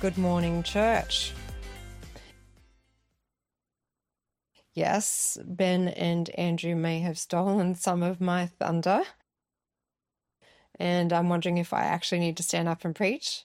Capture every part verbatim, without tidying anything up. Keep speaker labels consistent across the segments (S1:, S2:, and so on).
S1: Good morning, church. Yes, Ben and Andrew may have stolen some of my thunder, and I'm wondering if I actually need to stand up and preach.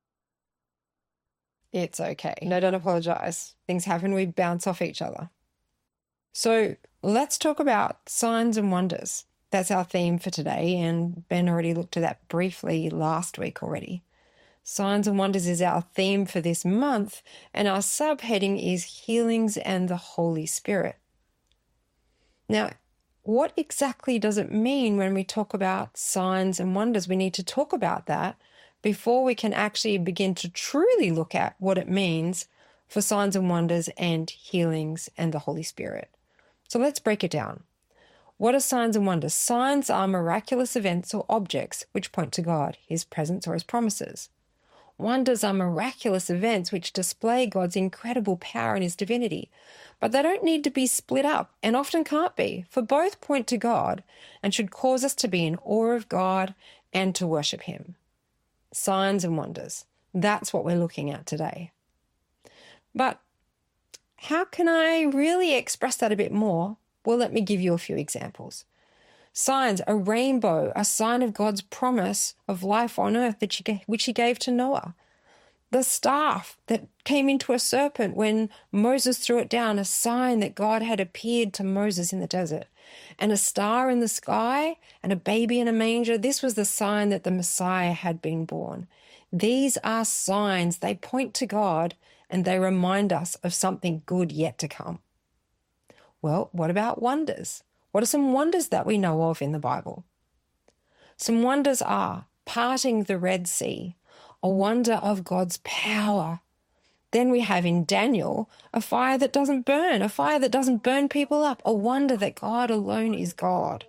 S1: It's okay. No, don't apologize. Things happen. We bounce off each other. So let's talk about signs and wonders. That's our theme for today, and Ben already looked at that briefly last week already. Signs and wonders is our theme for this month, and our subheading is healings and the Holy Spirit. Now, what exactly does it mean when we talk about signs and wonders? We need to talk about that before we can actually begin to truly look at what it means for signs and wonders and healings and the Holy Spirit. So let's break it down. What are signs and wonders? Signs are miraculous events or objects which point to God, His presence or His promises. Wonders are miraculous events which display God's incredible power and His divinity, but they don't need to be split up and often can't be, for both point to God and should cause us to be in awe of God and to worship Him. Signs and wonders. That's what we're looking at today. But how can I really express that a bit more? Well, let me give you a few examples. Signs, a rainbow, a sign of God's promise of life on earth that he, which He gave to Noah. The staff that came into a serpent when Moses threw it down, a sign that God had appeared to Moses in the desert. And a star in the sky and a baby in a manger, this was the sign that the Messiah had been born. These are signs. They point to God and they remind us of something good yet to come. Well, what about wonders? What are some wonders that we know of in the Bible? Some wonders are parting the Red Sea, a wonder of God's power. Then we have in Daniel a fire that doesn't burn, a fire that doesn't burn people up, a wonder that God alone is God.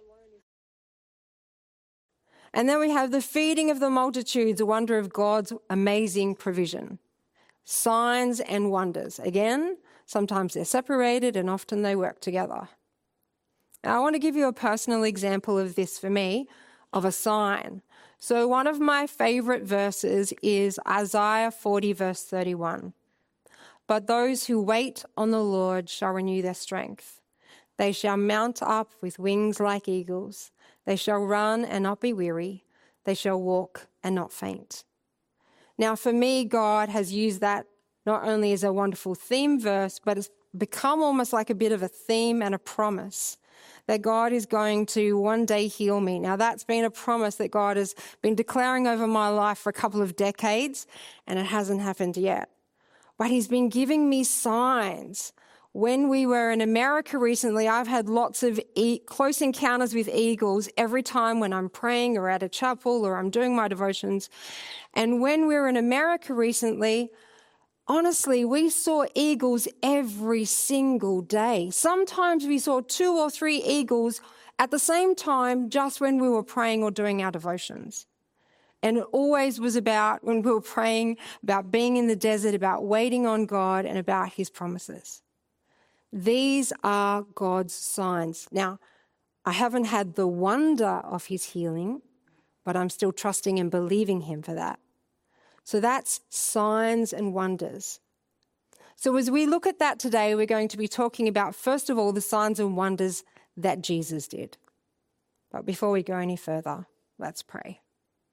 S1: And then we have the feeding of the multitudes, a wonder of God's amazing provision. Signs and wonders. Again, sometimes they're separated and often they work together. Now, I want to give you a personal example of this for me, of a sign. So one of my favorite verses is Isaiah forty, verse thirty-one. But those who wait on the Lord shall renew their strength. They shall mount up with wings like eagles. They shall run and not be weary. They shall walk and not faint. Now, for me, God has used that not only as a wonderful theme verse, but it's become almost like a bit of a theme and a promise that God is going to one day heal me. Now, that's been a promise that God has been declaring over my life for a couple of decades, and it hasn't happened yet. But He's been giving me signs. When we were in America recently, I've had lots of e- close encounters with eagles every time when I'm praying or at a chapel or I'm doing my devotions. And when we were in America recently, honestly, we saw eagles every single day. Sometimes we saw two or three eagles at the same time just when we were praying or doing our devotions. And it always was about, when we were praying, about being in the desert, about waiting on God and about His promises. These are God's signs. Now, I haven't had the wonder of His healing, but I'm still trusting and believing Him for that. So that's signs and wonders. So as we look at that today, we're going to be talking about, first of all, the signs and wonders that Jesus did. But before we go any further, let's pray.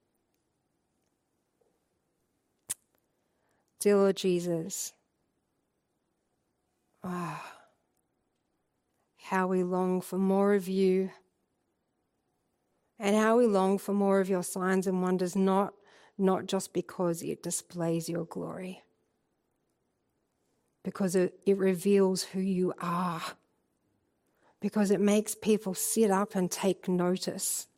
S1: Dear Lord Jesus, ah, oh, how we long for more of You, and how we long for more of Your signs and wonders, not Not just because it displays Your glory, because it, it reveals who You are, because it makes people sit up and take notice,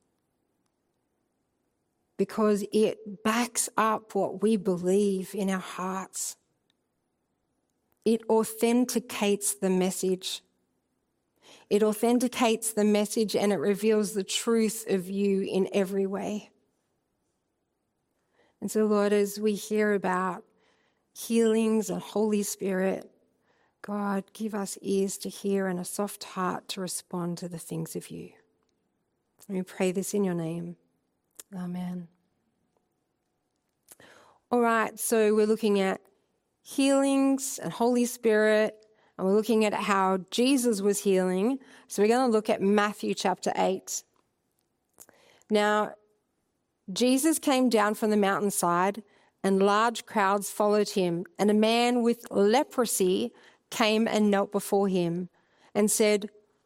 S1: because it backs up what we believe in our hearts. It authenticates the message. It authenticates the message and it reveals the truth of You in every way. And so, Lord, as we hear about healings and Holy Spirit, God, give us ears to hear and a soft heart to respond to the things of You. And we pray this in Your name. Amen. All right, so we're looking at healings and Holy Spirit, and we're looking at how Jesus was healing. So we're going to look at Matthew chapter eight. Now, Jesus came down from the mountainside, and large crowds followed him. And a man with leprosy came and knelt before him and said,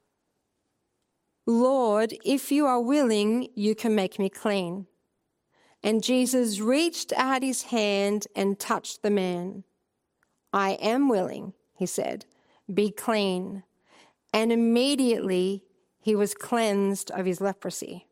S1: "Lord, if you are willing, you can make me clean." And Jesus reached out his hand and touched the man. "I am willing," he said, "be clean." And immediately he was cleansed of his leprosy.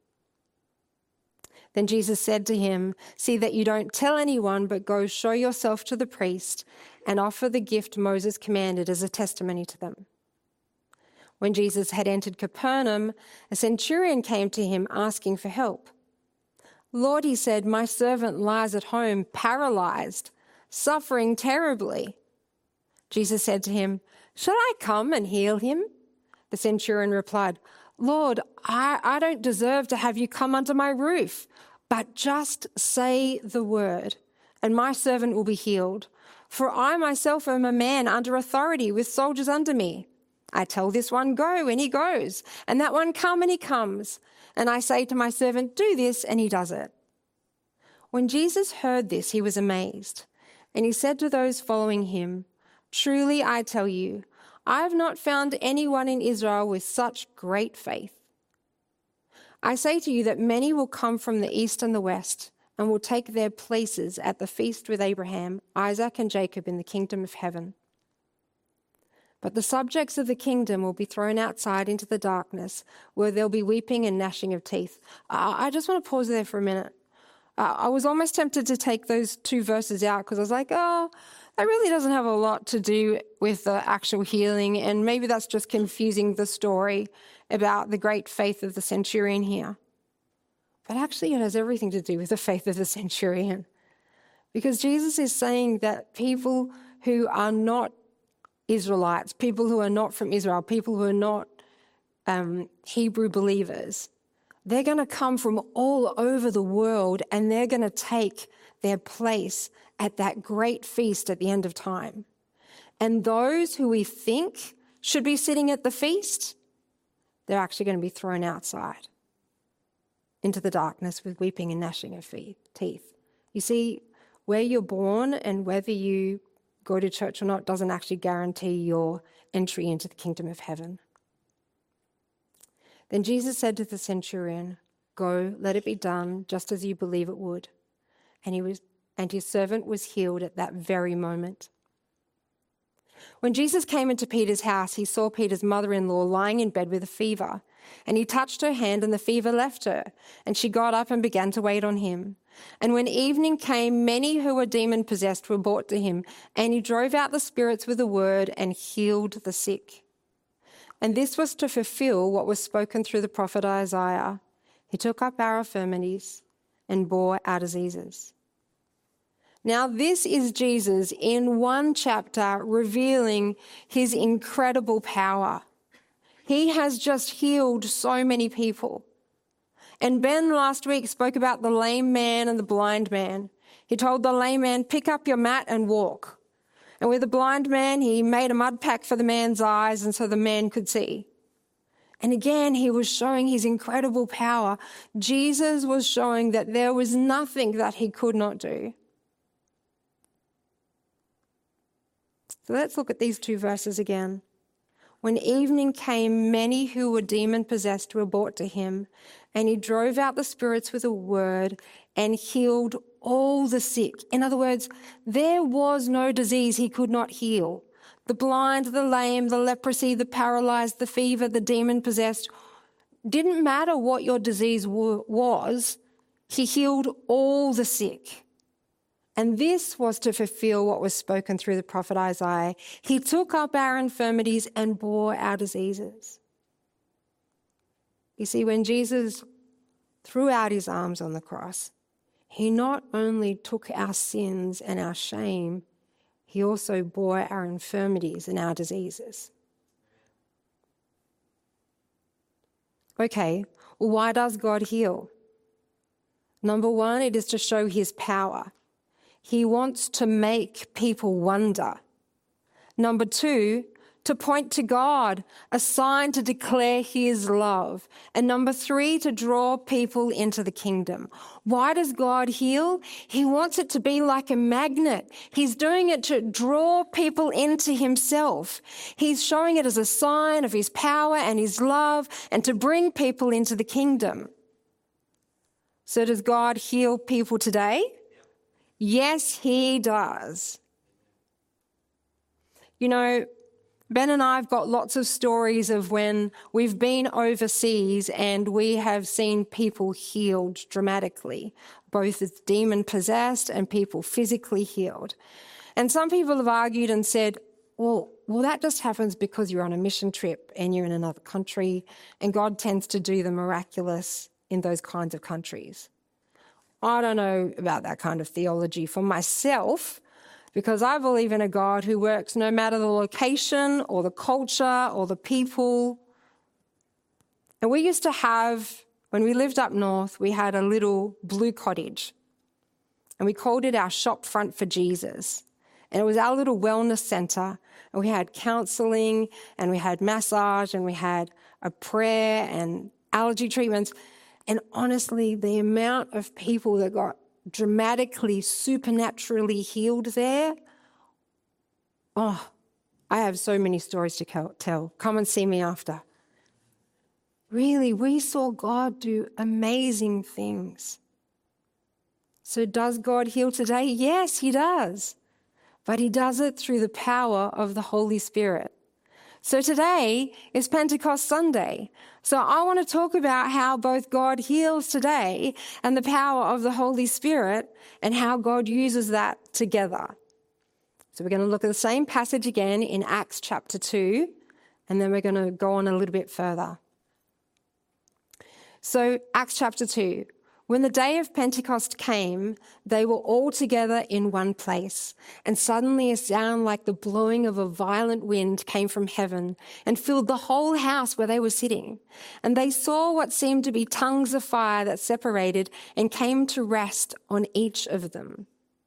S1: Then Jesus said to him, "See that you don't tell anyone, but go show yourself to the priest and offer the gift Moses commanded as a testimony to them." When Jesus had entered Capernaum, a centurion came to him asking for help. "Lord," he said, "my servant lies at home, paralyzed, suffering terribly." Jesus said to him, "Shall I come and heal him?" The centurion replied, "Lord, I, I don't deserve to have you come under my roof, but just say the word, and my servant will be healed. For I myself am a man under authority with soldiers under me. I tell this one, 'Go,' and he goes, and that one, 'Come,' and he comes. And I say to my servant, 'Do this,' and he does it." When Jesus heard this, he was amazed, and he said to those following him, "Truly I tell you, I have not found anyone in Israel with such great faith. I say to you that many will come from the east and the west and will take their places at the feast with Abraham, Isaac, and Jacob in the kingdom of heaven. But the subjects of the kingdom will be thrown outside into the darkness, where there'll be weeping and gnashing of teeth." Uh, I just want to pause there for a minute. Uh, I was almost tempted to take those two verses out because I was like, oh, that really doesn't have a lot to do with the actual healing, and maybe that's just confusing the story about the great faith of the centurion here. But actually it has everything to do with the faith of the centurion, because Jesus is saying that people who are not Israelites, people who are not from Israel, people who are not um, Hebrew believers, they're going to come from all over the world, and they're going to take their place at that great feast at the end of time. And those who we think should be sitting at the feast, they're actually going to be thrown outside into the darkness with weeping and gnashing of teeth. You see, where you're born and whether you go to church or not doesn't actually guarantee your entry into the kingdom of heaven. Then Jesus said to the centurion, "Go, let it be done just as you believe it would." And he was, and his servant was healed at that very moment. When Jesus came into Peter's house, he saw Peter's mother-in-law lying in bed with a fever, and he touched her hand, and the fever left her, and she got up and began to wait on him. And when evening came, many who were demon-possessed were brought to him, and he drove out the spirits with a word and healed the sick. And this was to fulfill what was spoken through the prophet Isaiah. He took up our infirmities and bore our diseases. Now, this is Jesus in one chapter revealing his incredible power. He has just healed so many people. And Ben last week spoke about the lame man and the blind man. He told the lame man, "Pick up your mat and walk." And with the blind man, he made a mud pack for the man's eyes, and so the man could see. And again, he was showing his incredible power. Jesus was showing that there was nothing that he could not do. So let's look at these two verses again. When evening came, many who were demon-possessed were brought to him, and he drove out the spirits with a word and healed all the sick. In other words, there was no disease he could not heal. The blind, the lame, the leprosy, the paralyzed, the fever, the demon-possessed. Didn't matter what your disease w- was, he healed all the sick. And this was to fulfill what was spoken through the prophet Isaiah. He took up our infirmities and bore our diseases. You see, when Jesus threw out his arms on the cross, he not only took our sins and our shame, he also bore our infirmities and our diseases. Okay, well, why does God heal? Number one, it is to show his power. He wants to make people wonder. Number two, to point to God, a sign to declare his love. And number three, to draw people into the kingdom. Why does God heal? He wants it to be like a magnet. He's doing it to draw people into himself. He's showing it as a sign of his power and his love and to bring people into the kingdom. So does God heal people today? Yes, he does. You know, Ben and I have got lots of stories of when we've been overseas and we have seen people healed dramatically, both as demon-possessed and people physically healed. And some people have argued and said, well, well, that just happens because you're on a mission trip and you're in another country, and God tends to do the miraculous in those kinds of countries. I don't know about that kind of theology for myself, because I believe in a God who works no matter the location or the culture or the people. And we used to have, when we lived up north, we had a little blue cottage. And we called it our shop front for Jesus. And it was our little wellness centre. And we had counselling and we had massage and we had a prayer and allergy treatments. And honestly, the amount of people that got dramatically, supernaturally healed there. Oh, I have so many stories to tell. Come and see me after. Really, we saw God do amazing things. So does God heal today? Yes, he does. But he does it through the power of the Holy Spirit. So today is Pentecost Sunday. So I want to talk about how both God heals today and the power of the Holy Spirit and how God uses that together. So we're going to look at the same passage again in Acts chapter two, and then we're going to go on a little bit further. So Acts chapter two. When the day of Pentecost came, they were all together in one place, and suddenly a sound like the blowing of a violent wind came from heaven and filled the whole house where they were sitting. And they saw what seemed to be tongues of fire that separated and came to rest on each of them.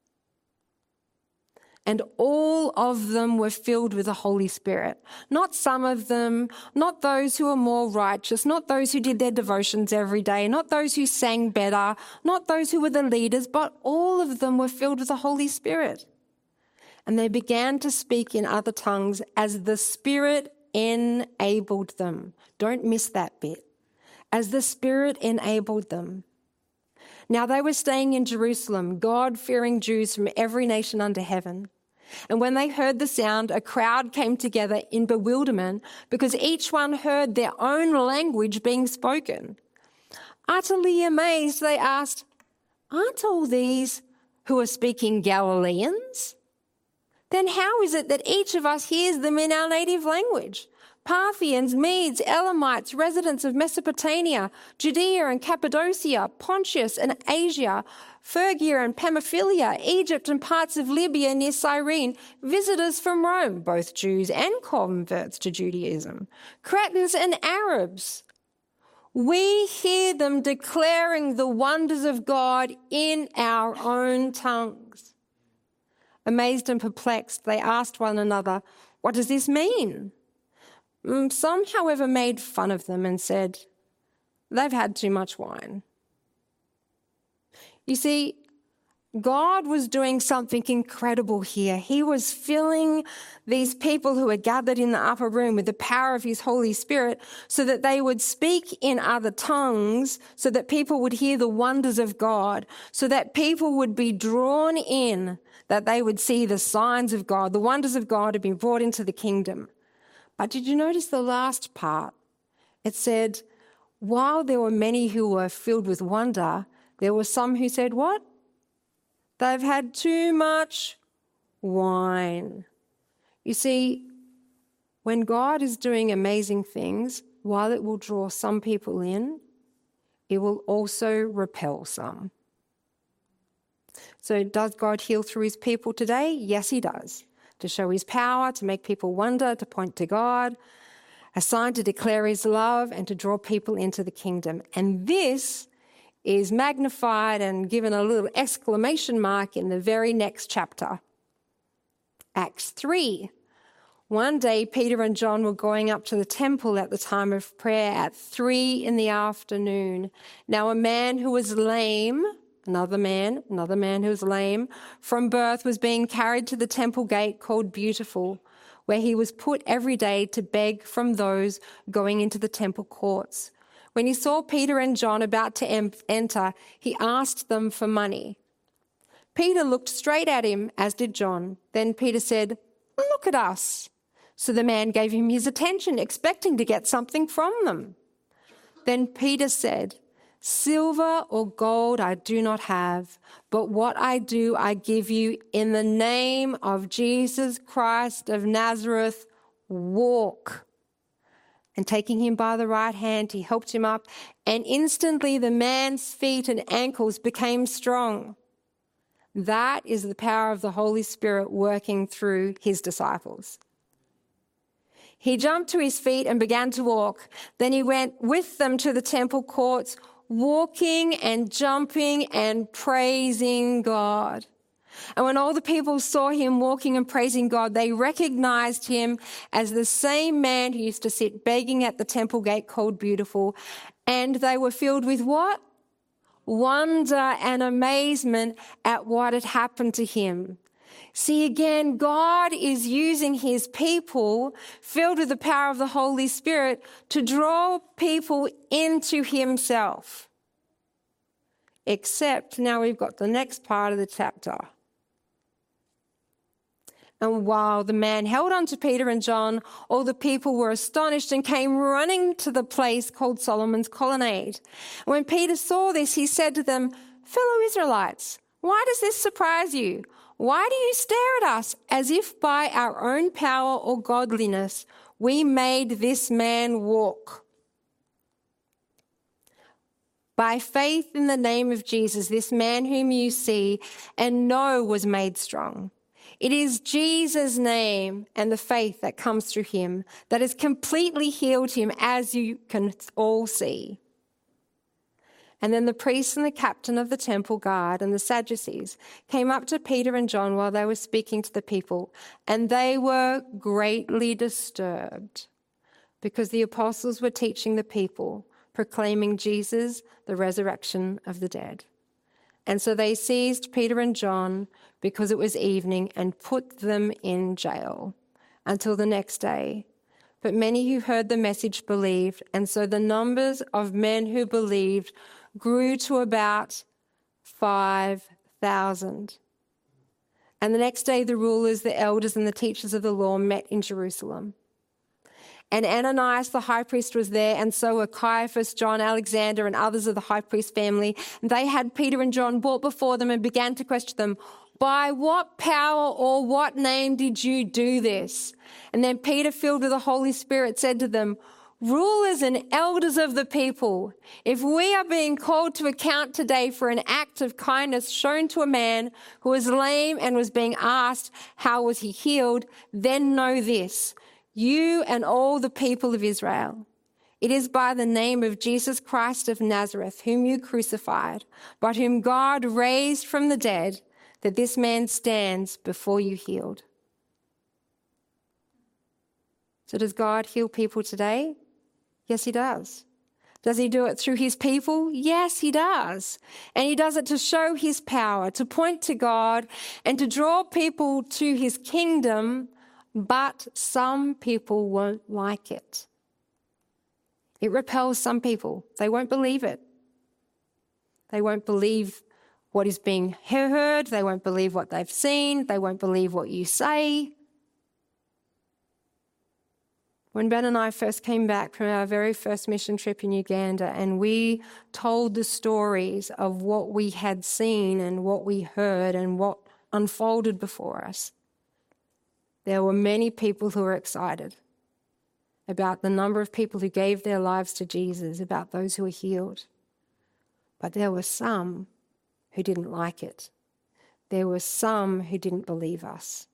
S1: And all of them were filled with the Holy Spirit. Not some of them, not those who were more righteous, not those who did their devotions every day, not those who sang better, not those who were the leaders, but all of them were filled with the Holy Spirit. And they began to speak in other tongues as the Spirit enabled them. Don't miss that bit. As the Spirit enabled them. Now they were staying in Jerusalem, God-fearing Jews from every nation under heaven. And when they heard the sound, a crowd came together in bewilderment because each one heard their own language being spoken. Utterly amazed, they asked, "Aren't all these who are speaking Galileans? Then how is it that each of us hears them in our native language? Parthians, Medes, Elamites, residents of Mesopotamia, Judea and Cappadocia, Pontus and Asia, Phrygia and Pamphylia, Egypt and parts of Libya near Cyrene, visitors from Rome, both Jews and converts to Judaism, Cretans and Arabs. We hear them declaring the wonders of God in our own tongues." Amazed and perplexed, they asked one another, "What does this mean?" Some, however, made fun of them and said, "They've had too much wine." You see, God was doing something incredible here. He was filling these people who were gathered in the upper room with the power of his Holy Spirit so that they would speak in other tongues, so that people would hear the wonders of God, so that people would be drawn in, that they would see the signs of God, the wonders of God had been brought into the kingdom. But did you notice the last part? It said, while there were many who were filled with wonder, there were some who said, what? They've had too much wine. You see, when God is doing amazing things, while it will draw some people in, it will also repel some. So does God heal through his people today? Yes, he does. To show his power, to make people wonder, to point to God, a sign to declare his love and to draw people into the kingdom. And this
S2: is magnified and given a little exclamation mark in the very next chapter. Acts three. One day, Peter and John were going up to the temple at the time of prayer at three in the afternoon. Now a man who was lame, another man, another man who was lame from birth was being carried to the temple gate called Beautiful, where he was put every day to beg from those going into the temple courts. When he saw Peter and John about to em- enter, he asked them for money. Peter looked straight at him, as did John. Then Peter said, "Look at us." So the man gave him his attention, expecting to get something from them. Then Peter said, "Silver or gold I do not have, but what I do I give you. In the name of Jesus Christ of Nazareth, walk." And taking him by the right hand, he helped him up, and instantly the man's feet and ankles became strong. That is the power of the Holy Spirit working through his disciples. He jumped to his feet and began to walk. Then he went with them to the temple courts, walking and jumping and praising God. And when all the people saw him walking and praising God, they recognized him as the same man who used to sit begging at the temple gate called Beautiful. And they were filled with what? Wonder and amazement at what had happened to him. See, again, God is using his people filled with the power of the Holy Spirit to draw people into himself. Except now we've got the next part of the chapter. And while the man held on to Peter and John, all the people were astonished and came running to the place called Solomon's Colonnade. And when Peter saw this, he said to them, "Fellow Israelites, why does this surprise you? Why do you stare at us as if by our own power or godliness we made this man walk? By faith in the name of Jesus, this man whom you see and know was made strong. It is Jesus' name and the faith that comes through him that has completely healed him, as you can all see." And then the priests and the captain of the temple guard and the Sadducees came up to Peter and John while they were speaking to the people, and they were greatly disturbed because the apostles were teaching the people, proclaiming Jesus, the resurrection of the dead. And so they seized Peter and John because it was evening and put them in jail until the next day. But many who heard the message believed, and so the numbers of men who believed grew to about five thousand. And the next day the rulers, the elders, and the teachers of the law met in Jerusalem. And Ananias the high priest was there, and so were Caiaphas, John, Alexander, and others of the high priest family. And they had Peter and John brought before them and began to question them, "By what power or what name did you do this?" And then Peter, filled with the Holy Spirit, said to them, "Rulers and elders of the people, if we are being called to account today for an act of kindness shown to a man who was lame and was being asked how was he healed, then know this, you and all the people of Israel. It is by the name of Jesus Christ of Nazareth, whom you crucified, but whom God raised from the dead, that this man stands before you healed." So does God heal people today? Yes, he does. Does he do it through his people? Yes, he does. And he does it to show his power, to point to God, and to draw people to his kingdom, but some people won't like it. It repels some people. They won't believe it. They won't believe what is being heard. They won't believe what they've seen. They won't believe what you say. When Ben and I first came back from our very first mission trip in Uganda, and we told the stories of what we had seen and what we heard and what unfolded before us, there were many people who were excited about the number of people who gave their lives to Jesus, about those who were healed. But there were some who didn't like it. There were some who didn't believe us.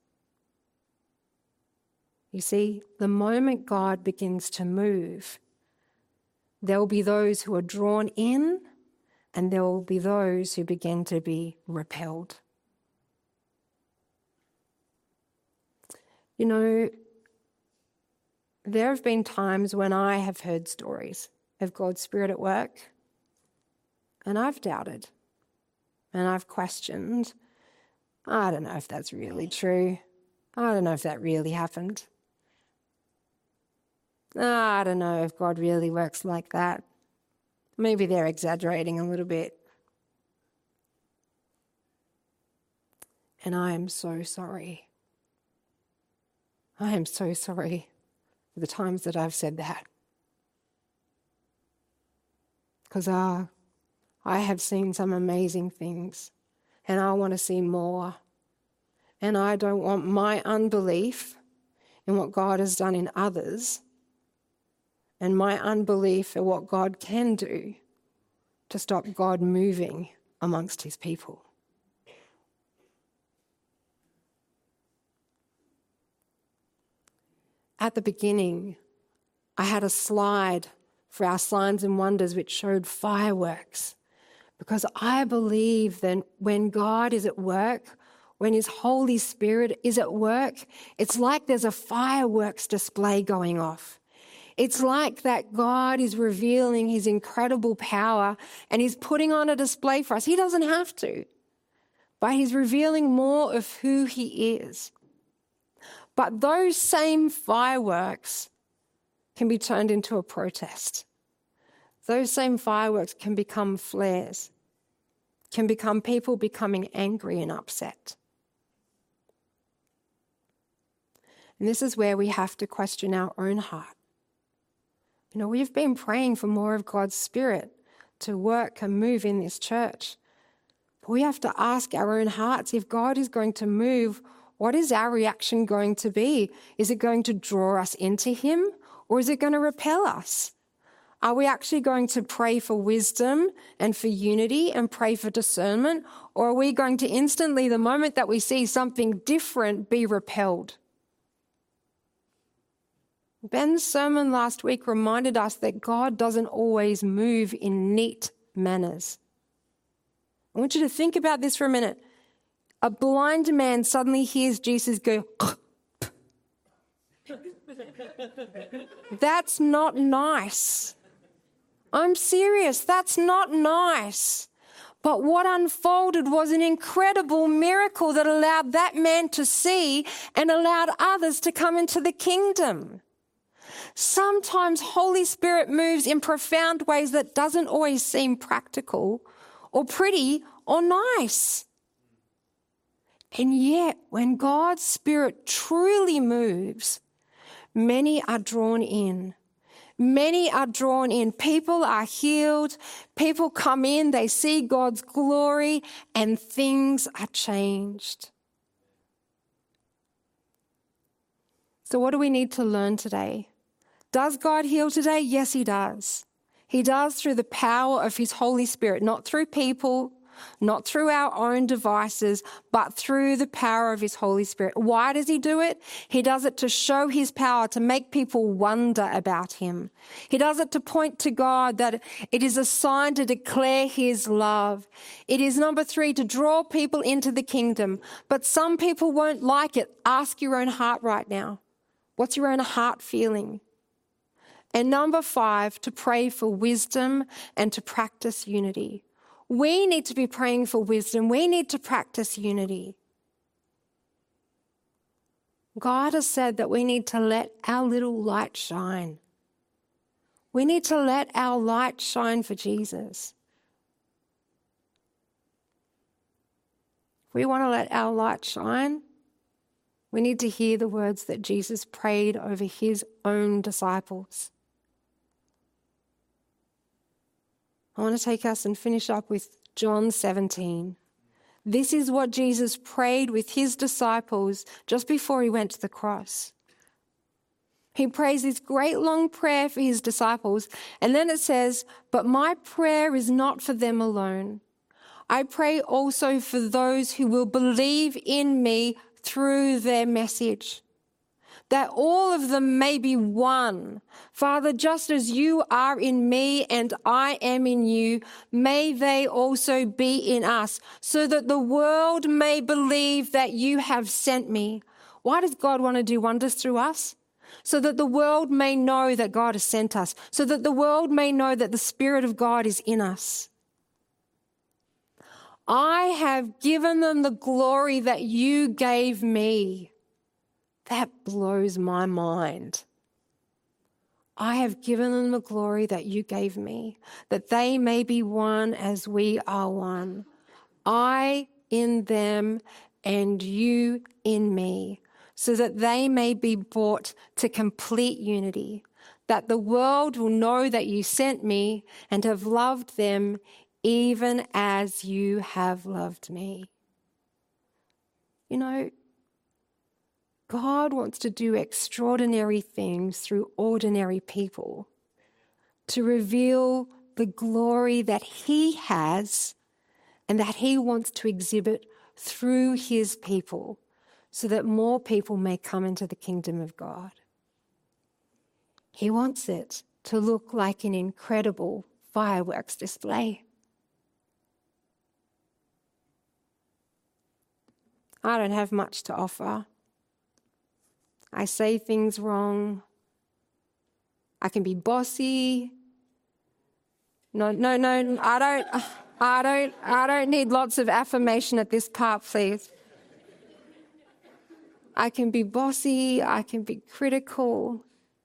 S2: You see, the moment God begins to move, there will be those who are drawn in, and there will be those who begin to be repelled. You know, there have been times when I have heard stories of God's Spirit at work, and I've doubted, and I've questioned. I don't know if that's really true. I don't know if that really happened. I don't know if God really works like that. Maybe they're exaggerating a little bit. And I am so sorry. I am so sorry for the times that I've said that. Because uh, I have seen some amazing things, and I want to see more. And I don't want my unbelief in what God has done in others and my unbelief in what God can do to stop God moving amongst his people. At the beginning, I had a slide for our signs and wonders which showed fireworks, because I believe that when God is at work, when his Holy Spirit is at work, it's like there's a fireworks display going off. It's like that God is revealing his incredible power and he's putting on a display for us. He doesn't have to, but he's revealing more of who he is. But those same fireworks can be turned into a protest. Those same fireworks can become flares, can become people becoming angry and upset. And this is where we have to question our own heart. You know, we've been praying for more of God's Spirit to work and move in this church. But we have to ask our own hearts, if God is going to move, what is our reaction going to be? Is it going to draw us into him, or is it going to repel us? Are we actually going to pray for wisdom and for unity and pray for discernment, or are we going to instantly, the moment that we see something different, be repelled? Ben's sermon last week reminded us that God doesn't always move in neat manners. I want you to think about this for a minute. A blind man suddenly hears Jesus go, that's not nice. I'm serious, that's not nice. But what unfolded was an incredible miracle that allowed that man to see and allowed others to come into the kingdom. Sometimes Holy Spirit moves in profound ways that doesn't always seem practical or pretty or nice. And yet, when God's Spirit truly moves, many are drawn in. Many are drawn in. People are healed. People come in, they see God's glory, and things are changed. So what do we need to learn today? Does God heal today? Yes, he does. He does through the power of his Holy Spirit, not through people, not through our own devices, but through the power of his Holy Spirit. Why does he do it? He does it to show his power, to make people wonder about him. He does it to point to God, that it is a sign to declare his love. It is, number three, to draw people into the kingdom. But some people won't like it. Ask your own heart right now. What's your own heart feeling? And number five, to pray for wisdom and to practice unity. We need to be praying for wisdom. We need to practice unity. God has said that we need to let our little light shine. We need to let our light shine for Jesus. If we want to let our light shine, we need to hear the words that Jesus prayed over his own disciples. I want to take us and finish up with John seventeen. This is what Jesus prayed with his disciples just before he went to the cross. He prays this great long prayer for his disciples, and then it says, but my prayer is not for them alone. I pray also for those who will believe in me through their message. that all of them may be one. Father, just as you are in me and I am in you, may they also be in us, so that the world may believe that you have sent me. Why does God want to do wonders through us? So that the world may know that God has sent us, so that the world may know that the Spirit of God is in us. I have given them the glory that you gave me. That blows my mind. I have given them the glory that you gave me, that they may be one as we are one. I in them and you in me, so that they may be brought to complete unity, that the world will know that you sent me and have loved them even as you have loved me. You know, God wants to do extraordinary things through ordinary people to reveal the glory that he has and that he wants to exhibit through his people so that more people may come into the kingdom of God. He wants it to look like an incredible fireworks display. I don't have much to offer. I say things wrong. I can be bossy. No, no, no, I don't, I don't, I don't need lots of affirmation at this part, please. I can be bossy. I can be critical.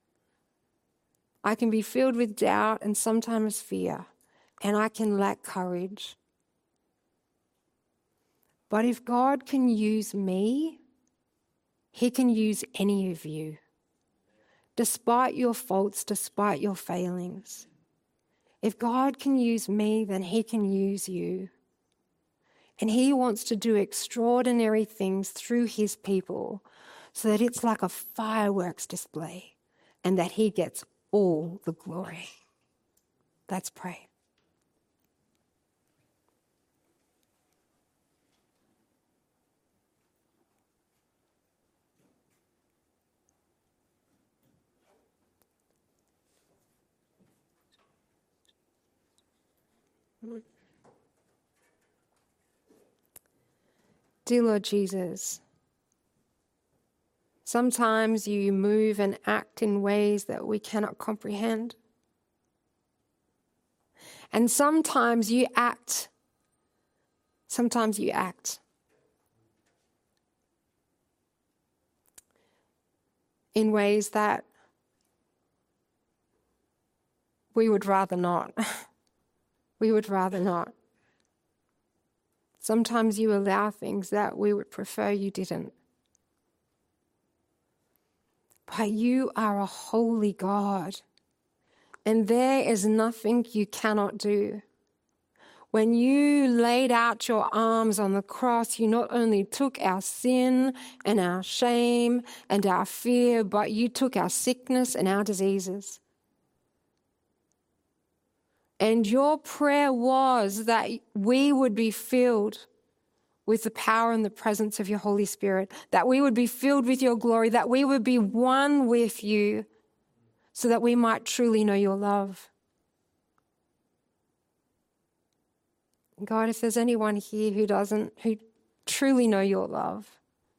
S2: I can be filled with doubt and sometimes fear, and I can lack courage. But if God can use me, he can use any of you, despite your faults, despite your failings. If God can use me, then he can use you. And he wants to do extraordinary things through his people so that it's like a fireworks display and that he gets all the glory. Let's pray. Dear Lord Jesus, sometimes you move and act in ways that we cannot comprehend. And sometimes you act, sometimes you act in ways that we would rather not. We would rather not. Sometimes you allow things that we would prefer you didn't. But you are a holy God, and there is nothing you cannot do. When you laid out your arms on the cross, you not only took our sin and our shame and our fear, but you took our sickness and our diseases. And your prayer was that we would be filled with the power and the presence of your Holy Spirit, that we would be filled with your glory, that we would be one with you so that we might truly know your love. God, if there's anyone here who doesn't, who truly know your love,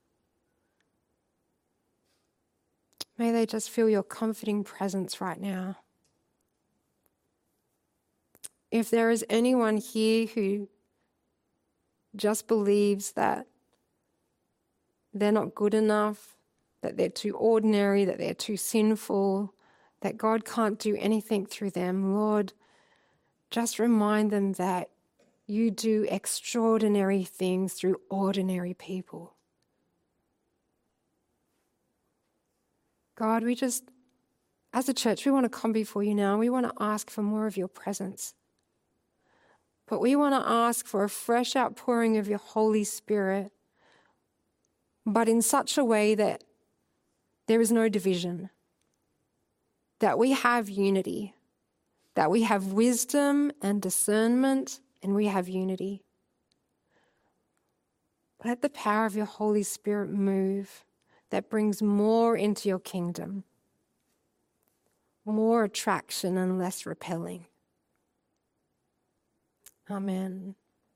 S2: may they just feel your comforting presence right now. If there is anyone here who just believes that they're not good enough, that they're too ordinary, that they're too sinful, that God can't do anything through them, Lord, just remind them that you do extraordinary things through ordinary people. God, we just, as a church, we want to come before you now. We want to ask for more of your presence. But we want to ask for a fresh outpouring of your Holy Spirit, but in such a way that there is no division, that we have unity, that we have wisdom and discernment, and we have unity. Let the power of your Holy Spirit move that brings more into your kingdom, more attraction and less repelling. Amen.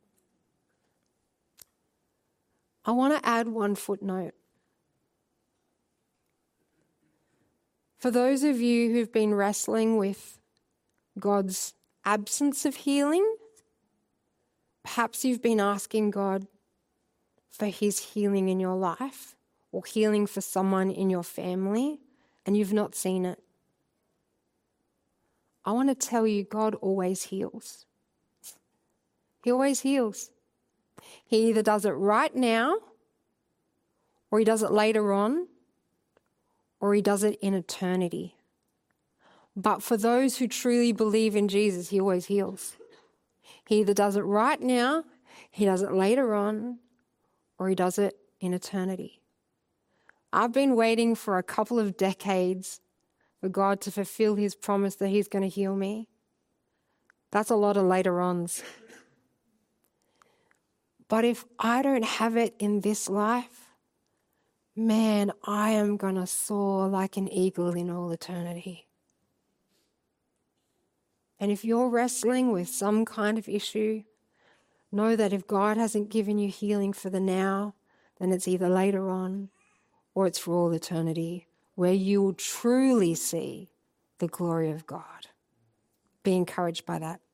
S2: I want to add one footnote. For those of you who've been wrestling with God's absence of healing, perhaps you've been asking God for his healing in your life or healing for someone in your family, and you've not seen it. I want to tell you, God always heals. He always heals. He either does it right now, or he does it later on, or he does it in eternity. But for those who truly believe in Jesus, he always heals. He either does it right now, he does it later on, or he does it in eternity. I've been waiting for a couple of decades for God to fulfill his promise that he's going to heal me. That's a lot of later ons. But if I don't have it in this life, man, I am going to soar like an eagle in all eternity. And if you're wrestling with some kind of issue, know that if God hasn't given you healing for the now, then it's either later on or it's for all eternity, where you will truly see the glory of God. Be encouraged by that.